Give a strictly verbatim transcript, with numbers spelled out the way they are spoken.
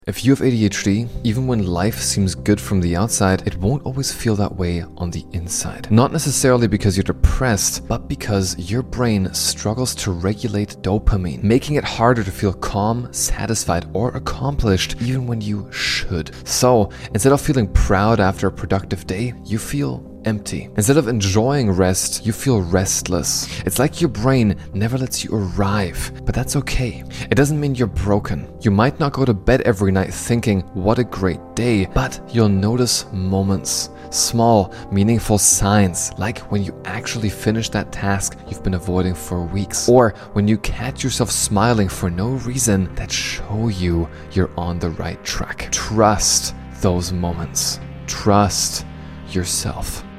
If you have A D H D, even when life seems good from the outside, it won't always feel that way on the inside. Not necessarily because you're depressed, but because your brain struggles to regulate dopamine, making it harder to feel calm, satisfied, or accomplished even when you should. So, instead of feeling proud after a productive day, you feel empty. Instead of enjoying rest, you feel restless. It's like your brain never lets you arrive, but that's okay. It doesn't mean you're broken. You might not go to bed every night thinking, what a great day, but you'll notice moments, small, meaningful signs, like when you actually finish that task you've been avoiding for weeks, or when you catch yourself smiling for no reason that show you you're on the right track. Trust those moments. Trust yourself.